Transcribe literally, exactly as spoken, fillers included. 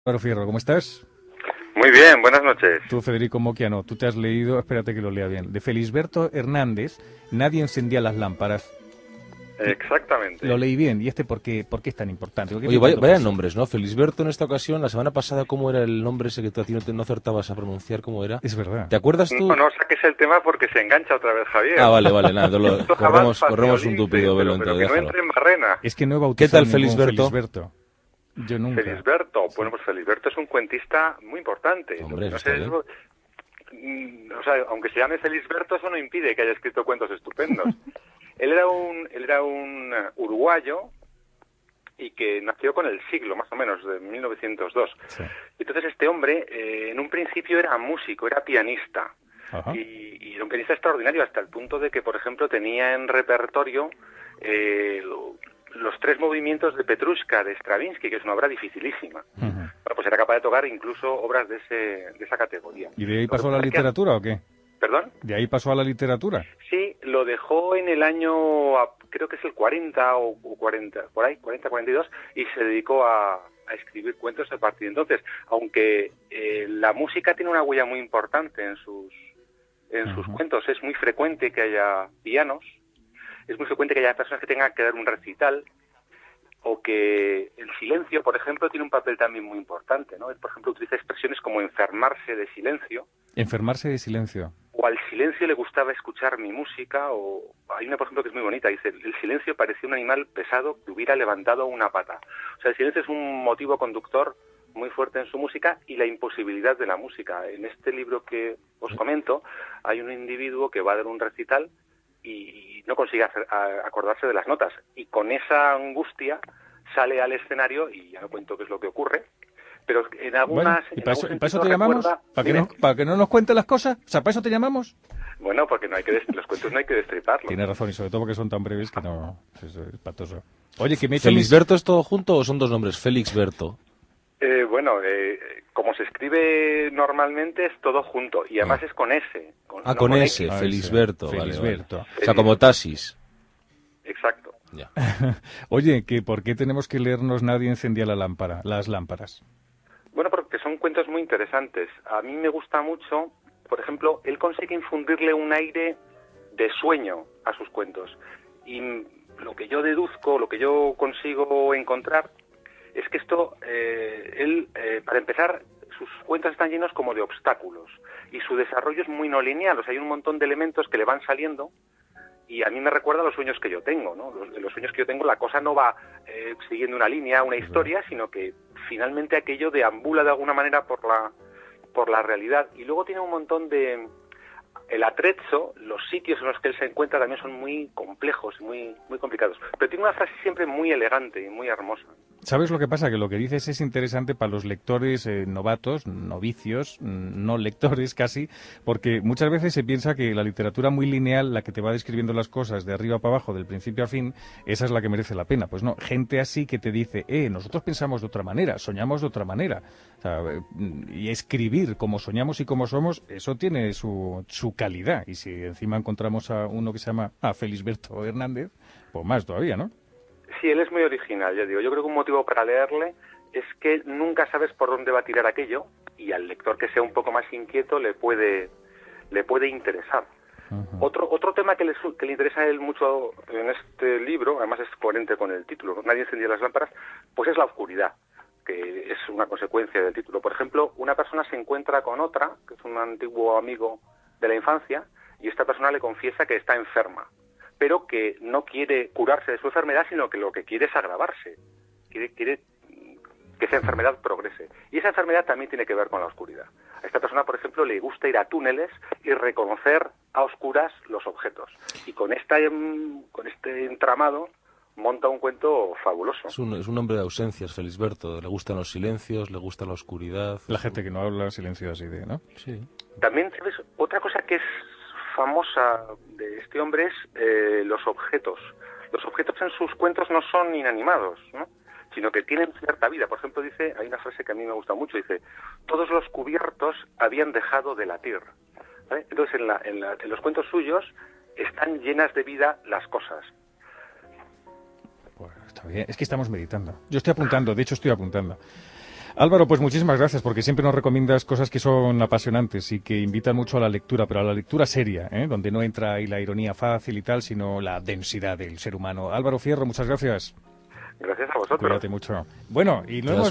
Álvaro Fierro, ¿cómo estás? Muy bien, buenas noches. Tú, Federico Moquiano, tú te has leído, espérate que lo lea bien, de Felisberto Hernández, Nadie encendía las lámparas. Lo Exactamente. leí bien, ¿y este por qué, por qué es tan importante? ¿Por qué Oye, tiene vaya, tanto vaya peso? nombres, ¿no? Felisberto en esta ocasión, la semana pasada, ¿cómo era el nombre ese que tú a ti no, te, no acertabas a pronunciar? ¿Cómo era? Es verdad. ¿Te acuerdas No, tú? no saques el tema porque se engancha otra vez Ah, Javier. vale, vale, nada, lo- Esto jamás corremos, pasa, corremos un dice, tupido velo pero, pero entonces, que no déjalo. entre en barrena. Es que no he ¿Qué bautizado tal, ningún Felisberto? Felisberto. Yo nunca. Felisberto, Sí. bueno, pues Felisberto es un cuentista muy importante. Lo Hombre, que eso no está sé es, bien. mm, o sea, aunque se llame Felisberto, eso no impide que haya escrito cuentos estupendos. Él era un, él era un eh, uruguayo y que nació con el siglo, más o menos, de mil novecientos dos. Sí. Entonces este hombre, eh, en un principio era músico, era pianista. Ajá. Y, y era un pianista extraordinario hasta el punto de que, por ejemplo, tenía en repertorio eh, lo- los tres movimientos de Petrushka de Stravinsky, que es una obra dificilísima. Ujú. Bueno, pues era capaz de tocar incluso obras de, ese, de esa categoría. ¿Y de ahí Lo que pasó a la pasa es que- literatura o qué? ¿Perdón? ¿De ahí pasó a la literatura? Sí, lo dejó en el año, a- creo que es el cuarenta o, o cuarenta, por ahí, cuarenta, cuarenta y dos, y se dedicó a, a escribir cuentos a partir de entonces. Aunque eh, la música tiene una huella muy importante en sus, en sus Ujú. cuentos, es muy frecuente que haya pianos, es muy frecuente que haya personas que tengan que dar un recital, o que el silencio, por ejemplo, tiene un papel también muy importante, ¿no? Él, por ejemplo, utiliza expresiones como enfermarse de silencio, Enfermarse de silencio. o al silencio le gustaba escuchar mi música, o hay una, por ejemplo, que es muy bonita, dice, el silencio parecía un animal pesado que hubiera levantado una pata. O sea, el silencio es un motivo conductor muy fuerte en su música y la imposibilidad de la música. En este libro que os comento, hay un individuo que va a dar un recital y no consigue hacer, a, acordarse de las notas, y con esa angustia sale al escenario, y ya no cuento qué es lo que ocurre, pero en Bueno, algunas ¿y en para algún eso, y para eso sentido te llamamos? recuerda. ¿Para que, Dime. no, ¿Para que no nos cuentes las cosas? O sea, ¿para eso te llamamos? Bueno, porque no hay que des- los cuentos no hay que destriparlos. Tienes razón, y sobre todo porque son tan breves que no... Es, es patoso. Oye, que me he hecho mis... ¿Felisberto es todo junto o son dos nombres? Felixberto. Eh, bueno, eh, como se escribe normalmente es todo junto, y además Ah. es con S. Con, Ah, no con X. S, Ah, Felisberto. ese, Vale, Felisberto. vale. O sea, como taxis. Exacto. Ya. Oye, que ¿por qué tenemos que leernos Nadie encendía la lámpara, las lámparas? Bueno, porque son cuentos muy interesantes. A mí me gusta mucho, por ejemplo, él consigue infundirle un aire de sueño a sus cuentos. Y lo que yo deduzco, lo que yo consigo encontrar, es que esto, eh, él, eh, para empezar, sus cuentos están llenos como de obstáculos. Y su desarrollo es muy no lineal, o sea, hay un montón de elementos que le van saliendo. Y a mí me recuerda a los sueños que yo tengo, ¿no? Los, los sueños que yo tengo, la cosa no va eh, siguiendo una línea, una historia, sino que finalmente aquello deambula de alguna manera por la, por la realidad. Y luego tiene un montón de... El atrezzo, los sitios en los que él se encuentra también son muy complejos, muy, muy complicados. Pero tiene una frase siempre muy elegante y muy hermosa. ¿Sabes lo que pasa? Que lo que dices es interesante para los lectores eh, novatos, novicios, mm, no lectores casi, porque muchas veces se piensa que la literatura muy lineal, la que te va describiendo las cosas de arriba para abajo, del principio a fin, esa es la que merece la pena. Pues no, gente así que te dice, eh, nosotros pensamos de otra manera, soñamos de otra manera. O sea, eh, y escribir como soñamos y como somos, eso tiene su, su calidad. Y si encima encontramos a uno que se llama a Felisberto Hernández, pues más todavía, ¿no? Sí, él es muy original, ya digo. Yo creo que un motivo para leerle es que nunca sabes por dónde va a tirar aquello, y al lector que sea un poco más inquieto le puede, le puede interesar. Uh-huh. Otro, otro tema que le, que le interesa a él mucho en este libro, además es coherente con el título, ¿no? Nadie encendía las lámparas, pues es la oscuridad, que es una consecuencia del título. Por ejemplo, una persona se encuentra con otra, que es un antiguo amigo de la infancia, y esta persona le confiesa que está enferma, pero que no quiere curarse de su enfermedad, sino que lo que quiere es agravarse, quiere, quiere que esa enfermedad progrese. Y esa enfermedad también tiene que ver con la oscuridad. A esta persona, por ejemplo, le gusta ir a túneles y reconocer a oscuras los objetos. Y con, esta, con este entramado monta un cuento fabuloso. Es un, es un hombre de ausencias, Felisberto. Le gustan los silencios, le gusta la oscuridad. La gente que no habla silencio así de, ¿no? Sí. También, ¿sabes? Otra cosa que es famosa de este hombre es eh, los objetos. Los objetos en sus cuentos no son inanimados, ¿no? Sino que tienen cierta vida. Por ejemplo, dice, hay una frase que a mí me gusta mucho, dice, todos los cubiertos habían dejado de latir. ¿Vale? Entonces, en, la, en, la, en los cuentos suyos están llenas de vida las cosas. Pues está bien. Es que estamos meditando. Yo estoy apuntando, de hecho estoy apuntando. Álvaro, pues muchísimas gracias, porque siempre nos recomiendas cosas que son apasionantes y que invitan mucho a la lectura, pero a la lectura seria, ¿eh? Donde no entra ahí la ironía fácil y tal, sino la densidad del ser humano. Álvaro Fierro, muchas gracias. Gracias a vosotros. Cuídate mucho. Bueno, y no hemos